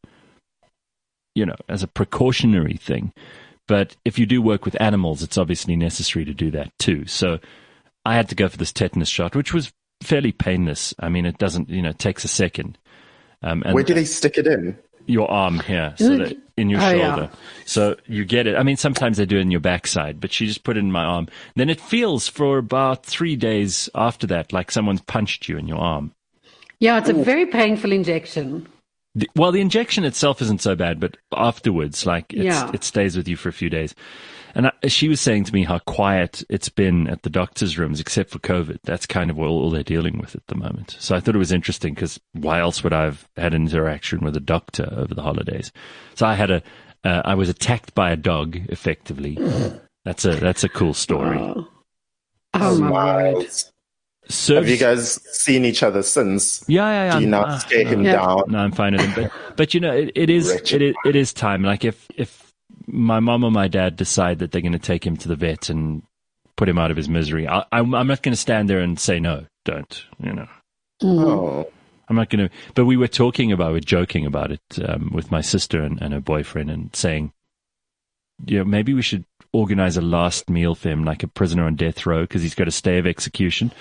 Speaker 2: precautionary thing. But if you do work with animals, it's obviously necessary to do that too. So I had to go for this tetanus shot, which was fairly painless. I mean, it doesn't, you know, it takes a second. And
Speaker 3: where do they stick it in?
Speaker 2: Your arm here, so that in your shoulder. Yeah. So you get it. I mean, sometimes they do it in your backside, but she just put it in my arm. Then it feels for about 3 days after that like someone's punched you in your arm.
Speaker 4: Yeah, it's a very painful injection.
Speaker 2: The injection itself isn't so bad, but afterwards, like, it stays with you for a few days. And she was saying to me how quiet it's been at the doctor's rooms, except for COVID. That's kind of all they're dealing with at the moment. So I thought it was interesting, because why else would I have had an interaction with a doctor over the holidays? So I was attacked by a dog, effectively. That's a cool story.
Speaker 4: Oh my word.
Speaker 3: Have you guys seen each other since?
Speaker 2: Yeah.
Speaker 3: Do you now scare him down?
Speaker 2: No, I'm fine with him. But you know, it is time. Like if my mom or my dad decide that they're going to take him to the vet and put him out of his misery, I'm not going to stand there and say no, don't. You know.
Speaker 3: Oh.
Speaker 2: I'm not going to. But we're joking about it with my sister and her boyfriend, and saying, you know, maybe we should organize a last meal for him, like a prisoner on death row, because he's got a stay of execution.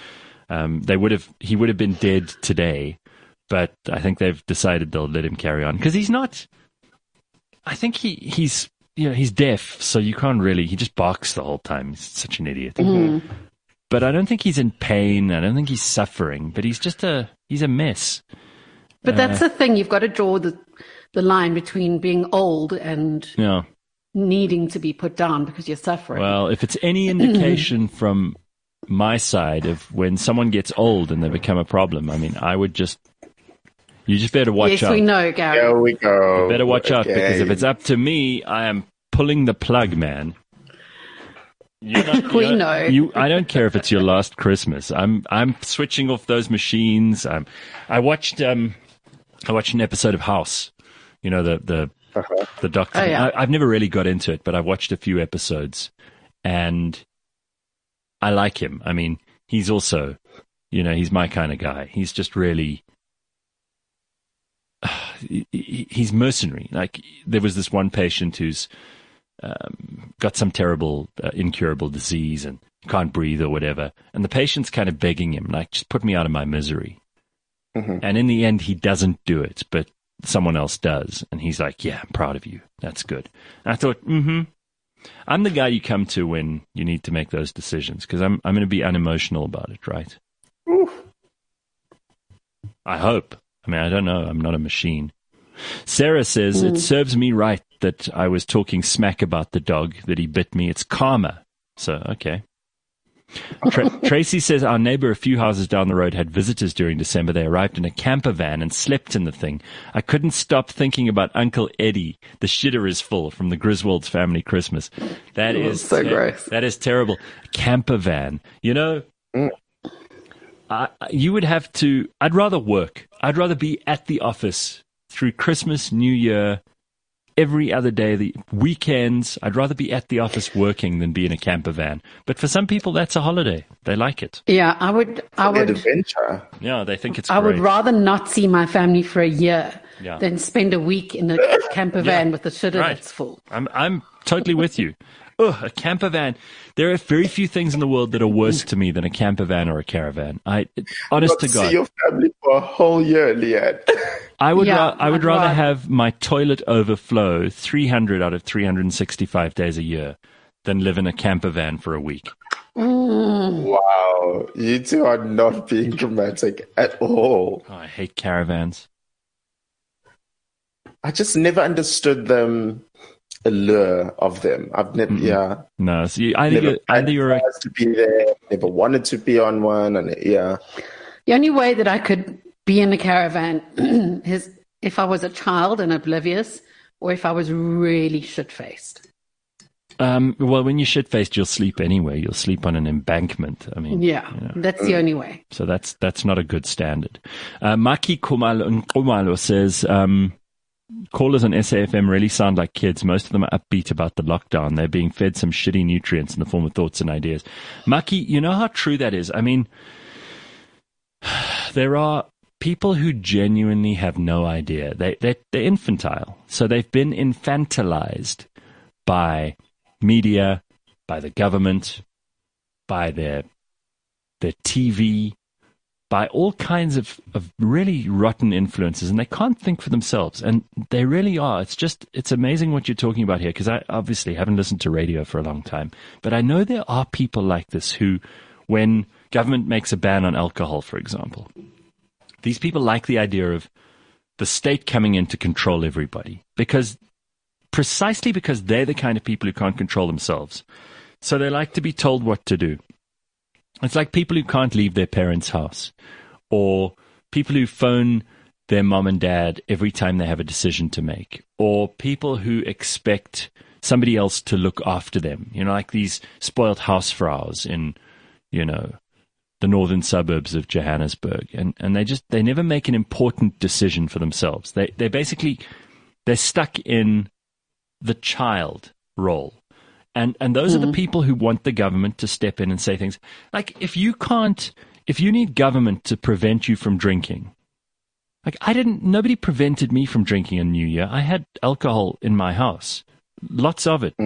Speaker 2: He would have been dead today, but I think they've decided they'll let him carry on, because he's not. I think he's deaf, so you can't really. He just barks the whole time. He's such an idiot. Mm-hmm. But I don't think he's in pain. I don't think he's suffering. But he's a mess.
Speaker 4: But that's the thing. You've got to draw the line between being old and needing to be put down because you're suffering.
Speaker 2: Well, if it's any indication from my side of when someone gets old and they become a problem, I mean, you just better watch out.
Speaker 4: Yes, we know, Gary.
Speaker 3: There we go.
Speaker 2: You better watch out, because if it's up to me, I am pulling the plug, man.
Speaker 4: We know.
Speaker 2: I don't care if it's your last Christmas. I'm switching off those machines. I watched an episode of House. You know, the doctor.
Speaker 4: Oh, yeah.
Speaker 2: I've never really got into it, but I've watched a few episodes, and I like him. I mean, he's also, you know, he's my kind of guy. He's just really, he's mercenary. Like, there was this one patient who's got some terrible, incurable disease, and can't breathe or whatever. And the patient's kind of begging him, like, just put me out of my misery. Mm-hmm. And in the end, he doesn't do it, but someone else does. And he's like, yeah, I'm proud of you. That's good. And I thought, I'm the guy you come to when you need to make those decisions, because I'm going to be unemotional about it, right?
Speaker 3: Oof.
Speaker 2: I hope. I mean, I don't know. I'm not a machine. Sarah says, it serves me right that I was talking smack about the dog, that he bit me. It's karma. So, okay. Tracy says, our neighbor a few houses down the road had visitors during December. They arrived in a camper van and slept in the thing. I couldn't stop thinking about Uncle Eddie. The shitter is full from the Griswold's family Christmas. That is
Speaker 4: so gross.
Speaker 2: That is terrible. Camper van. You know, you would have to, I'd rather work. I'd rather be at the office through Christmas, New Year, every other day, the weekends. I'd rather be at the office working than be in a camper van. But for some people, that's a holiday. They like it.
Speaker 4: Yeah, I would.
Speaker 3: Adventure.
Speaker 2: Yeah, they think it's
Speaker 4: I
Speaker 2: great.
Speaker 4: would rather not see my family for a year
Speaker 2: Yeah.
Speaker 4: than spend a week in a camper van with the shitter that's full.
Speaker 2: I'm totally with you. Ugh, a camper van. There are very few things in the world that are worse to me than a camper van or a caravan. Honest to God.
Speaker 3: See your family for a whole year, Leanne.
Speaker 2: I would rather have my toilet overflow 300 out of 365 days a year than live in a camper van for a week.
Speaker 3: Wow. You two are not being dramatic at all.
Speaker 2: Oh, I hate caravans.
Speaker 3: I just never understood the allure of them. I've never,
Speaker 2: No, so either you're
Speaker 3: to be there, never wanted to be on one, and
Speaker 4: The only way that I could be in a caravan is if I was a child and oblivious, or if I was really shit-faced.
Speaker 2: Well, when you're shit-faced, you'll sleep anyway. You'll sleep on an embankment. I mean,
Speaker 4: that's the only way.
Speaker 2: So that's not a good standard. Maki Kumalo says, callers on SAFM really sound like kids. Most of them are upbeat about the lockdown. They're being fed some shitty nutrients in the form of thoughts and ideas. Maki, you know how true that is? I mean, there are people who genuinely have no idea. They're infantile. So they've been infantilized by media, by the government, by their TV, by all kinds of really rotten influences, and they can't think for themselves. And they really are. It's amazing what you're talking about here, because I obviously haven't listened to radio for a long time. But I know there are people like this who, when government makes a ban on alcohol, for example, these people like the idea of the state coming in to control everybody, precisely because they're the kind of people who can't control themselves. So they like to be told what to do. It's like people who can't leave their parents' house, or people who phone their mom and dad every time they have a decision to make, or people who expect somebody else to look after them, like these spoiled housevrouws in, the northern suburbs of Johannesburg. And they never make an important decision for themselves. They're stuck in the child role. And those are the people who want the government to step in and say things like, if you need government to prevent you from drinking, like nobody prevented me from drinking on New Year. I had alcohol in my house, lots of it.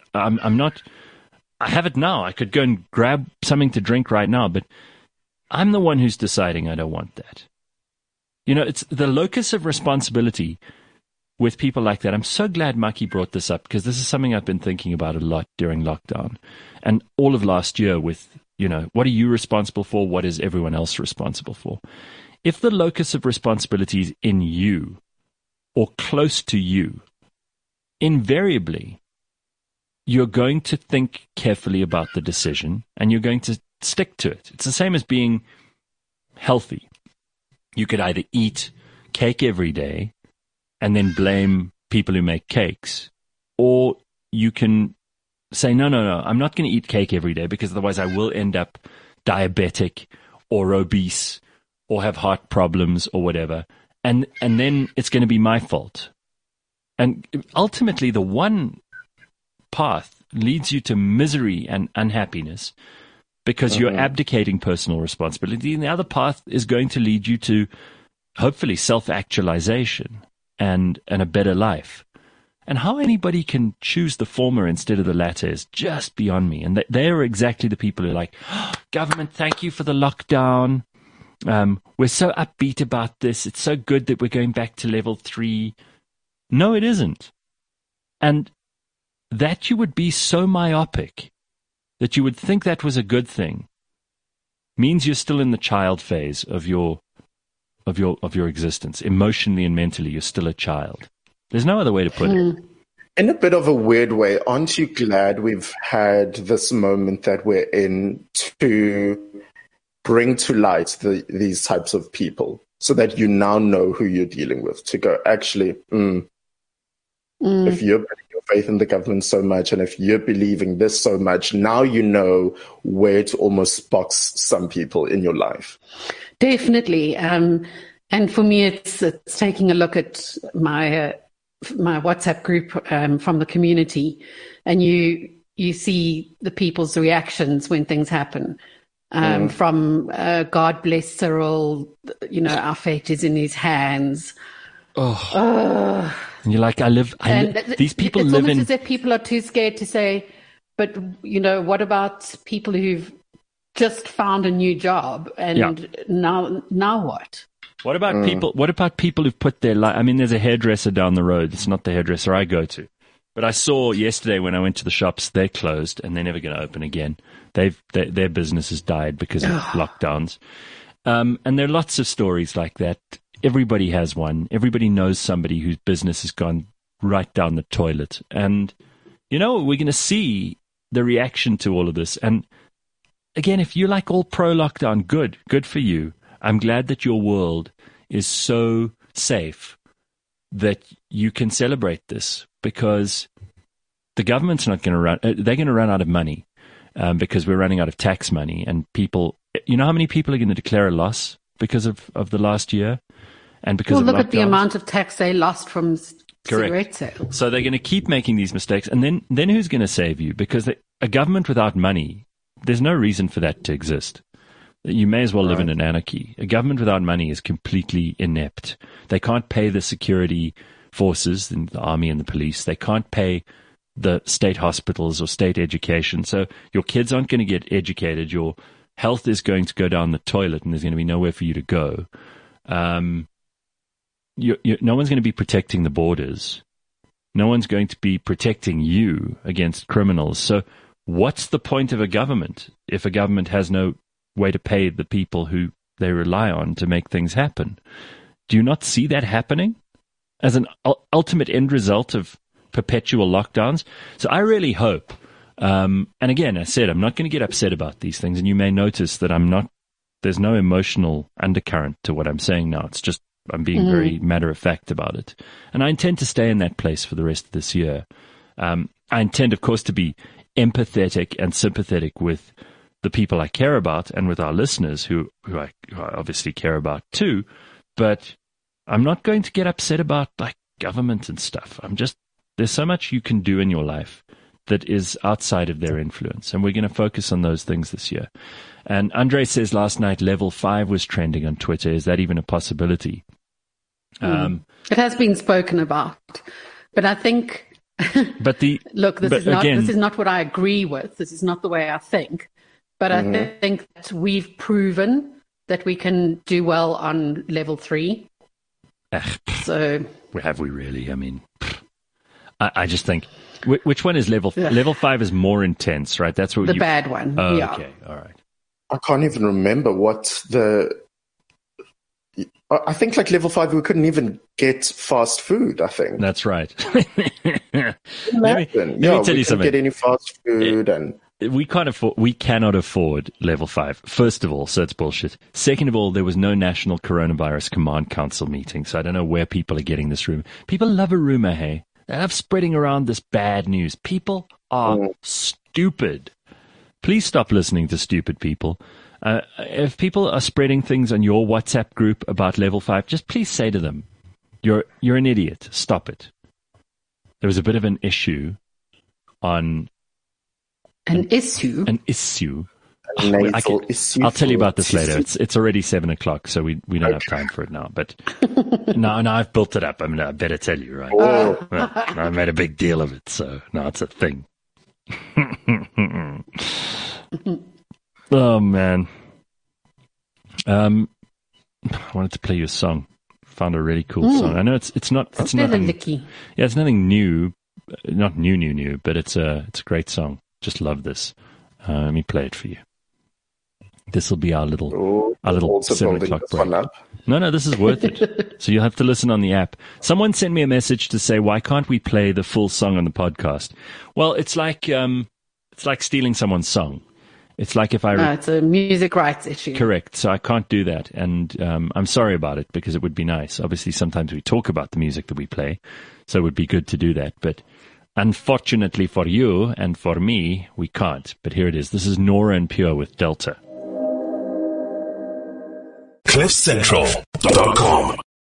Speaker 2: I have it now. I could go and grab something to drink right now, but I'm the one who's deciding I don't want that. It's the locus of responsibility with people like that. I'm so glad Maki brought this up, because this is something I've been thinking about a lot during lockdown and all of last year with, what are you responsible for? What is everyone else responsible for? If the locus of responsibility is in you or close to you, invariably, you're going to think carefully about the decision and you're going to stick to it. It's the same as being healthy. You could either eat cake every day and then blame people who make cakes, or you can say, no, I'm not going to eat cake every day, because otherwise I will end up diabetic or obese or have heart problems or whatever, and then it's going to be my fault. And ultimately, the one path leads you to misery and unhappiness because you're abdicating personal responsibility, and the other path is going to lead you to, hopefully, self-actualization and a better life. And how anybody can choose the former instead of the latter is just beyond me. And they are exactly the people who are like, oh, government, thank you for the lockdown. We're so upbeat about this. It's so good that we're going back to level 3. No, it isn't. And that you would be so myopic that you would think that was a good thing means you're still in the child phase of your existence. Emotionally and mentally, you're still a child. There's no other way to put it.
Speaker 3: In a bit of a weird way, aren't you glad we've had this moment that we're in to bring to light these types of people so that you now know who you're dealing with, to go, actually, if you're putting your faith in the government so much and if you're believing this so much, now you know where to almost box some people in your life.
Speaker 4: Definitely. And for me, it's taking a look at my WhatsApp group from the community, and you see the people's reactions when things happen. From God bless Cyril, our fate is in his hands.
Speaker 2: And you're like, these people
Speaker 4: it's
Speaker 2: live
Speaker 4: almost
Speaker 2: in.
Speaker 4: as if people are too scared to say, but what about people who've just found a new job and now what?
Speaker 2: What about people? What about people who've put their life? I mean, there's a hairdresser down the road. It's not the hairdresser I go to, but I saw yesterday when I went to the shops, they're closed and they're never going to open again. Their business has died because of lockdowns, and there are lots of stories like that. Everybody has one. Everybody knows somebody whose business has gone right down the toilet, and we're going to see the reaction to all of this. And again, if you're like all pro lockdown, good for you. I'm glad that your world is so safe that you can celebrate this, because the government's not going to run. They're going to run out of money because we're running out of tax money. And people, how many people are going to declare a loss because of the last year? And because
Speaker 4: look
Speaker 2: lockdowns?
Speaker 4: At the amount of tax they lost from cigarette sales.
Speaker 2: So they're going to keep making these mistakes. And then who's going to save you? Because a government without money, there's no reason for that to exist. You may as well live in an anarchy. A government without money is completely inept. They can't pay the security forces, the army and the police. They can't pay the state hospitals or state education. So your kids aren't going to get educated. Your health is going to go down the toilet, and there's going to be nowhere for you to go. No one's going to be protecting the borders. No one's going to be protecting you against criminals. So what's the point of a government if a government has no way to pay the people who they rely on to make things happen? Do you not see that happening as an ultimate end result of perpetual lockdowns? So I really hope, and again, I said, I'm not going to get upset about these things, and you may notice that there's no emotional undercurrent to what I'm saying now. It's just, I'm being very matter of fact about it. And I intend to stay in that place for the rest of this year. I intend, of course, to be empathetic and sympathetic with the people I care about and with our listeners who I obviously care about too. But I'm not going to get upset about like government and stuff. There's so much you can do in your life that is outside of their influence. And we're going to focus on those things this year. And Andre says last night level 5 was trending on Twitter. Is that even a possibility?
Speaker 4: It has been spoken about, but I think.
Speaker 2: But
Speaker 4: this is not what I agree with. This is not the way I think. But I think that we've proven that we can do well on level 3. So
Speaker 2: have we really? I mean, I just think which one is level? Level 5 is more intense, right? That's what
Speaker 4: the bad one.
Speaker 2: Oh,
Speaker 4: yeah.
Speaker 2: Okay, all right.
Speaker 3: I can't even remember I think like level 5, we couldn't even get fast food, I think.
Speaker 2: That's right.
Speaker 3: let me tell you something. Get any fast food
Speaker 2: we cannot afford level 5. First of all, so it's bullshit. Second of all, there was no National Coronavirus Command Council meeting, so I don't know where people are getting this rumor. People love a rumor, hey? They love spreading around this bad news. People are stupid. Please stop listening to stupid people. If people are spreading things on your WhatsApp group about level 5, just please say to them, you're an idiot. Stop it. There was a bit of an issue on...
Speaker 4: An issue
Speaker 2: I'll tell you about this later. It's already 7:00, so we don't have time for it now. But no, I've built it up. I mean, I better tell you, right?
Speaker 3: Oh.
Speaker 2: Well, I made a big deal of it, so now it's a thing. Oh man. I wanted to play you a song. Found a really cool song. I know it's nothing. Yeah, it's nothing new, not new, but it's a great song. Just love this. Let me play it for you. This will be our little 7:00 break. No, this is worth it. So you'll have to listen on the app. Someone sent me a message to say, why can't we play the full song on the podcast? Well, it's like stealing someone's song. It's like if I...
Speaker 4: it's a music rights issue.
Speaker 2: Correct. So I can't do that. And I'm sorry about it because it would be nice. Obviously, sometimes we talk about the music that we play, so it would be good to do that. But unfortunately for you and for me, we can't. But here it is. This is Nora En Pure with Delta.
Speaker 1: CliffCentral.com